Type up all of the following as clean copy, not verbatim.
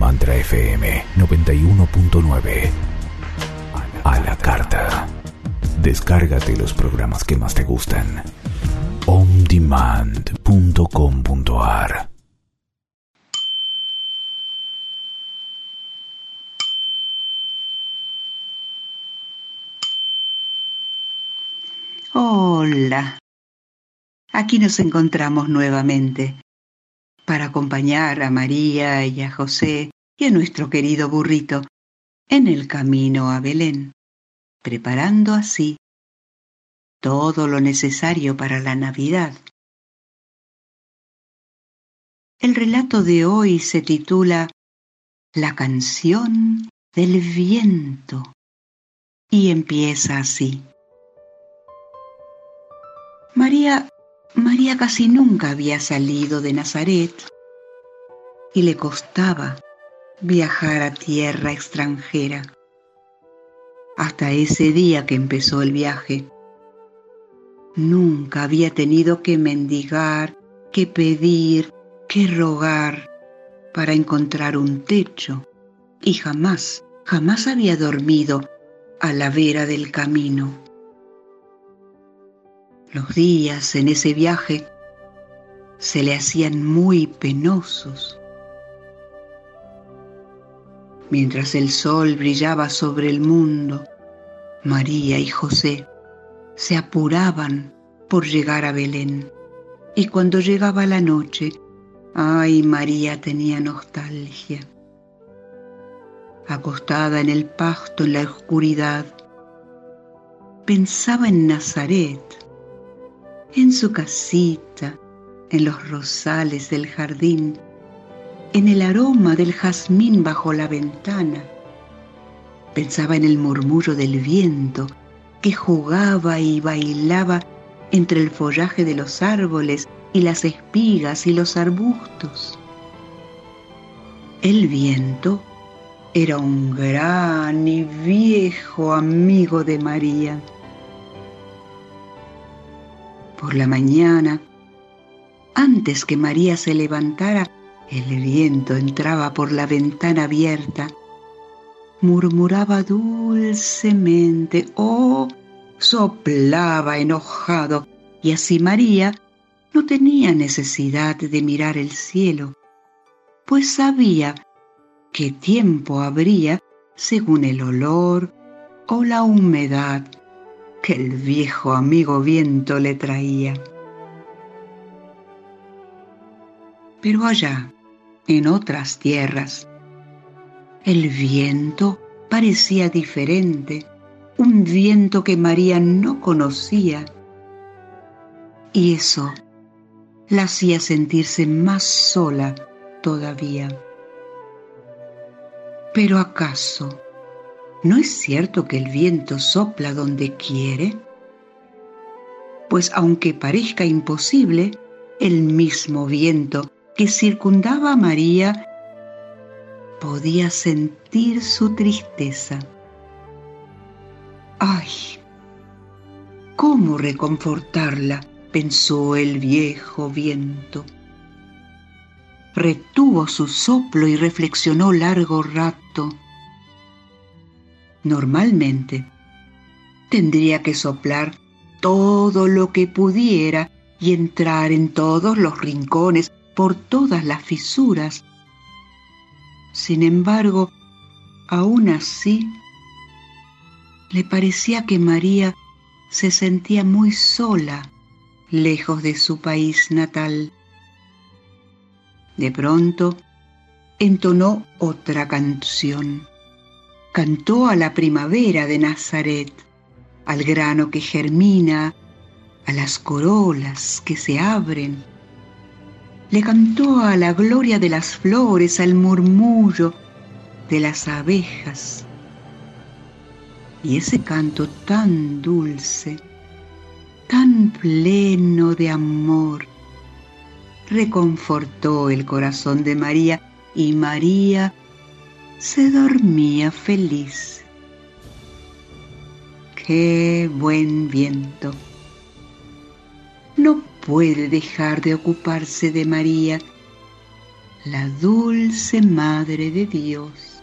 Mantra FM 91.9. A la carta. Descárgate los programas que más te gustan. ondemand.com.ar. Hola, aquí nos encontramos nuevamente para acompañar a María y a José y a nuestro querido burrito en el camino a Belén, preparando así todo lo necesario para la Navidad. El relato de hoy se titula La canción del viento y empieza así. María casi nunca había salido de Nazaret y le costaba viajar a tierra extranjera. Hasta ese día que empezó el viaje, nunca había tenido que mendigar, que pedir, que rogar para encontrar un techo y jamás había dormido a la vera del camino. Los días en ese viaje se le hacían muy penosos. Mientras el sol brillaba sobre el mundo, María y José se apuraban por llegar a Belén. Y cuando llegaba la noche, ay, María tenía nostalgia. Acostada en el pasto en la oscuridad, pensaba en Nazaret, en su casita, en los rosales del jardín, en el aroma del jazmín bajo la ventana. Pensaba en el murmullo del viento que jugaba y bailaba entre el follaje de los árboles y las espigas y los arbustos. El viento era un gran y viejo amigo de María. Por la mañana, antes que María se levantara, el viento entraba por la ventana abierta, murmuraba dulcemente o soplaba enojado, y así María no tenía necesidad de mirar el cielo, pues sabía qué tiempo habría según el olor o la humedad que el viejo amigo viento le traía. Pero allá, en otras tierras, el viento parecía diferente, un viento que María no conocía, y eso la hacía sentirse más sola todavía. ¿Pero acaso no es cierto que el viento sopla donde quiere? Pues aunque parezca imposible, el mismo viento que circundaba a María podía sentir su tristeza. ¡Ay! ¿Cómo reconfortarla?, pensó el viejo viento. Retuvo su soplo y reflexionó largo rato. Normalmente tendría que soplar todo lo que pudiera y entrar en todos los rincones, por todas las fisuras. Sin embargo, aún así, le parecía que María se sentía muy sola, lejos de su país natal. De pronto, entonó otra canción. Cantó a la primavera de Nazaret, al grano que germina, a las corolas que se abren. Le cantó a la gloria de las flores, al murmullo de las abejas. Y ese canto tan dulce, tan pleno de amor, reconfortó el corazón de María, y María se dormía feliz. ¡Qué buen viento! No puede dejar de ocuparse de María. la dulce Madre de Dios.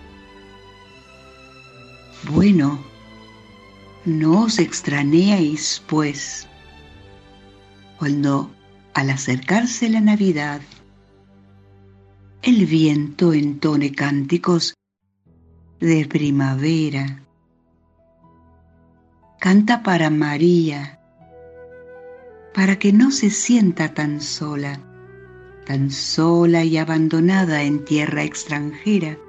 Bueno, no os extrañéis, pues, cuando al acercarse la Navidad, el viento entone cánticos de primavera. Canta para María, para que no se sienta tan sola y abandonada en tierra extranjera.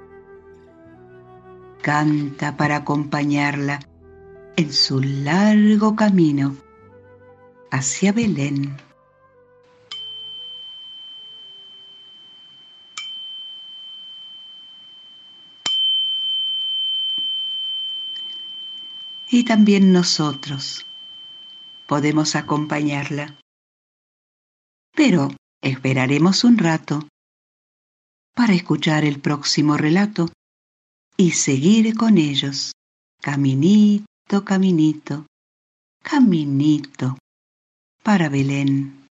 Canta para acompañarla en su largo camino hacia Belén. Y también nosotros podemos acompañarla. Pero esperaremos un rato para escuchar el próximo relato y seguir con ellos, caminito, caminito, caminito para Belén.